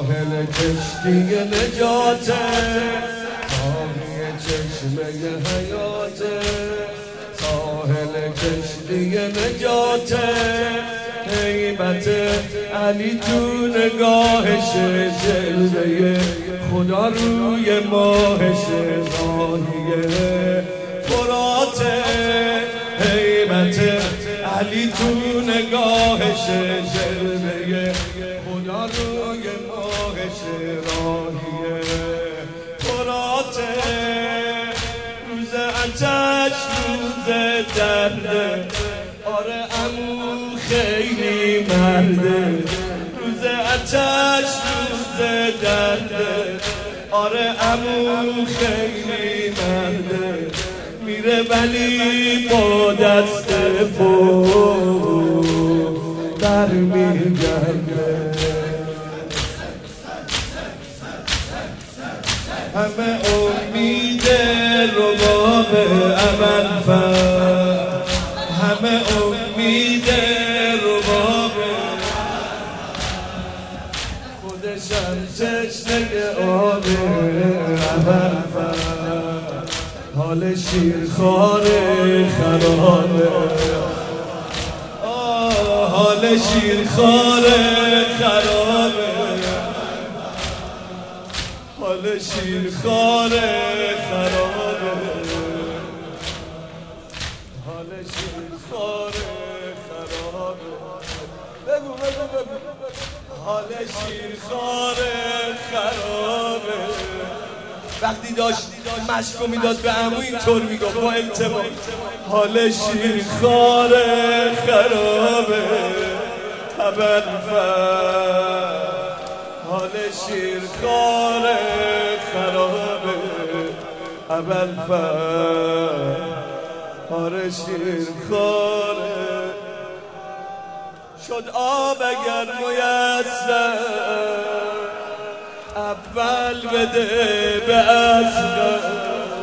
ساحل کشتی نجاته، راهی چشمه حیاته، ساحل کشتی نجاته، هیبت علی تو نگاهش، جلوه خدا روی ماهش، راهیه فراته، هیبت علی تو نگاهش، جلوه خدا روی ماهش، راهیه فراته، روز آتش روز درده، آره عمو خیلی مرده، روز آتش روز درده، آره عمو خیلی مرده، میره ولی با دست پو برمیگرده. همه امید رباب ابوالفضل، همه امید رباب، خودشم تشنه آب ابوالفضل، حال شیرخوار خرابه، حال شیرخوار خرابه، حال شیرخوار خرابه، حال شیرخوار خرابه، بگو بگو بگو، حال شیرخوار خرابه. وقتی داشت مشکو میداد به عمو اینطور میگفت با التماس، حال شیرخوار خرابه ابوالفضل، حال شیرخوار خرابه ابوالفضل، حال شیرخوار شد آب اگر میسر، اول بده به اصغر،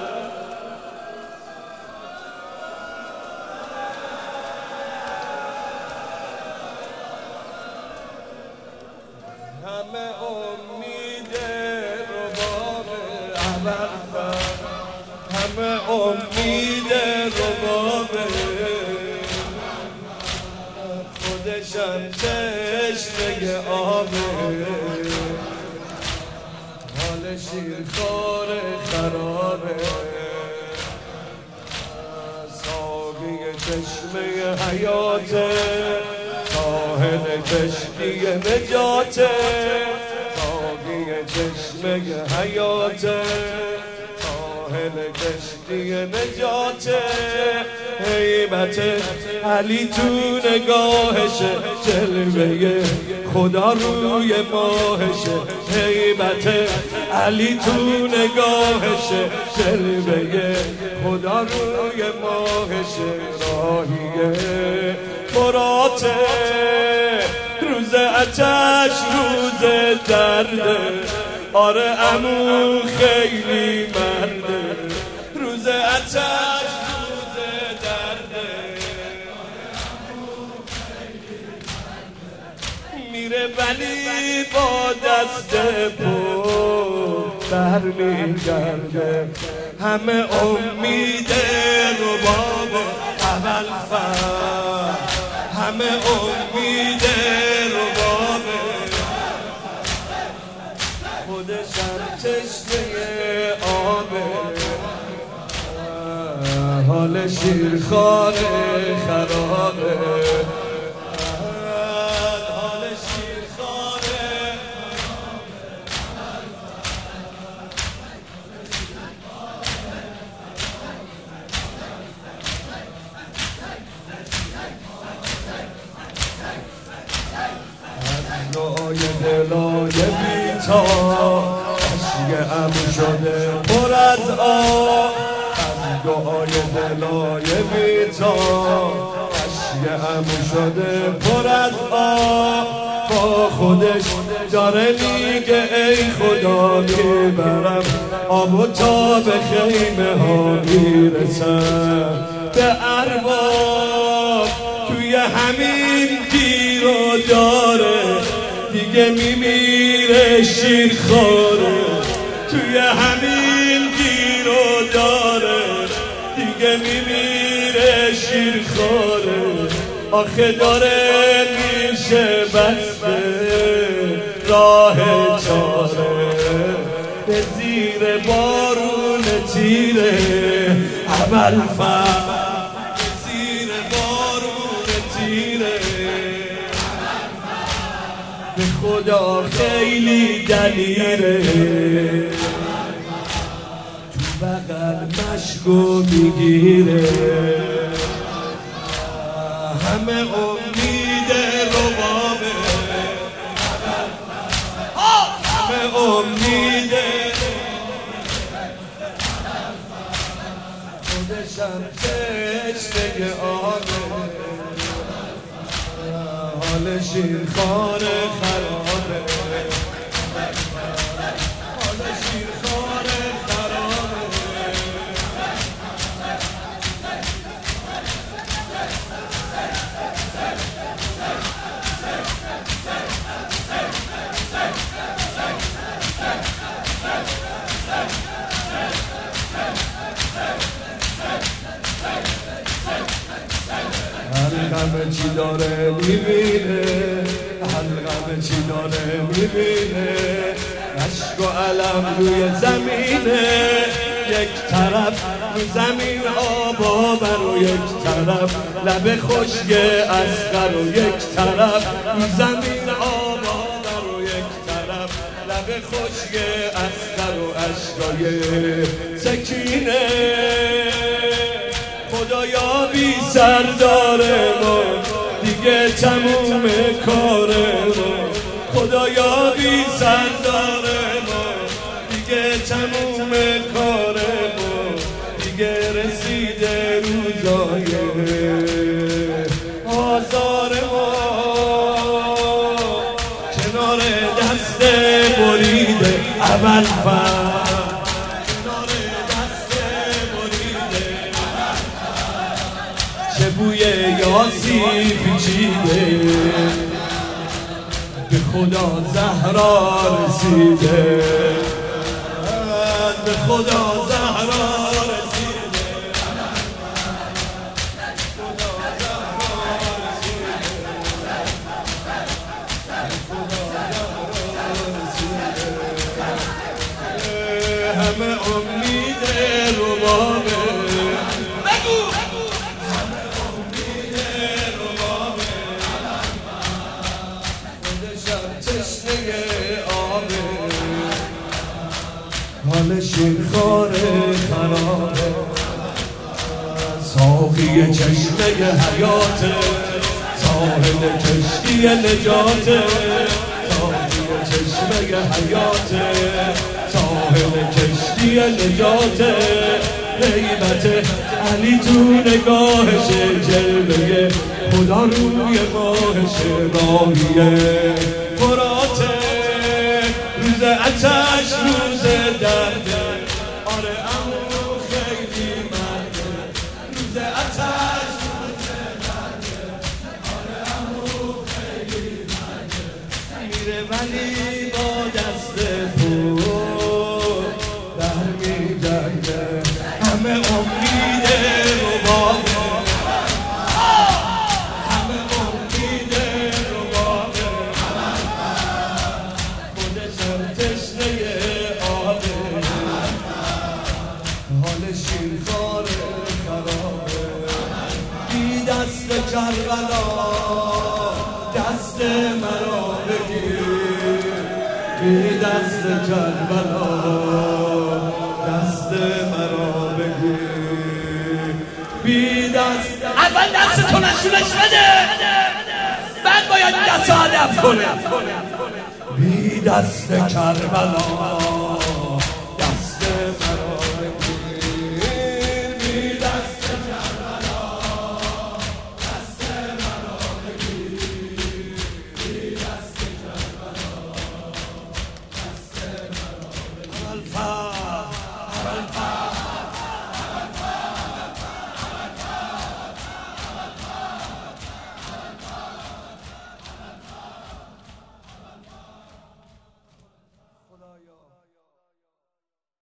همه امید رباب ابوالفضل، همه امید رباب، خودشم تشنه آبه، حال شیرخوار خرابه، ساقی چشمه حیاته، ساحل کشتی نجاته، ساقی چشمه حیاته، ساحل کشتی نجاته، هیبت علی تو نگاهش، جلوه خدا روی ماهش، هیبت علی تو نگاهش، جلوه خدا روی ماهش، راهیه فراته، روز آتش روز درده، آره عمو خیلی مرده، روز آتش روز درده، میره ولی با دست پو برمیگرده. همه امید رباب ابوالفضل، همه امید رباب، خودشم تشنه آبه، حال شیرخوار خرابه، حال شیرخوار دعای دلای بیتا، عشق عمو شده پر از آب، از دعای دلای بیتا، عشق عمو شده پر از آب، با خودش داره میگه ای خدا میبرم آب و تا به خیمه ها میرسم، به ارباب توی همین گیر و داره، دیگه دیگه میمیره شیرخواره توی همین گیر و داره دیگه میمیره شیرخواره آخه داره میشه بسته راه چاره به زیر بارون تیره اول به زیر بارون تیره به خدا خیلی دلیره تو بغل مشکو میگیره همه امید ربابه همه امید خودشم تشنه آبه حال شیرخواره خرابه حال شیرخواره خرابه حلقم چی داره میبینه حلقم چی داره میبینه عشق و علم روی زمینه یک طرف رو زمین آبا و یک طرف لب خشک اصغر و یک طرف رو زمین آبا و یک طرف لب خشک اصغر و عشقای سکینه خدایا بی سرداره ما دیگه تموم کاره ما خدایا بی سرداره ما دیگه تموم کاره ما دیگه رسیده روزای آزار ما کنار دست بریده اول چه بوی یاسی پیچیده به خدا زهرا رسیده به خدا زهرا رسیده همه امید ربابه حال شیرخواره خرابه ساقی چشمه حیاته ساحل کشتی نجاته ساقی چشمه حیاته ساحل کشتی نجاته غیبت علی تو نگاهش جلوه خدا روی ماهش راهیه فراته روز آتش روز درده آره امو خیلی مرده روز آتش روز درده آره امو خیلی مرده میره ولی با دست پر برمیگرده همه امید ربابه همه امید ربابه خودشم تشنه آبه حال شیرخواره خرابه بی دست کربلا دست مرا بگیر بی دست کربلا دست مرا بگیر بی دست اول دستتو نشونش بده بعد باید دست هدف کنه بی دست کربلا دست مرا بگیر بی دست کربلا دست مرا بگیر بی دست کربلا دست مرا بگیر خدایا.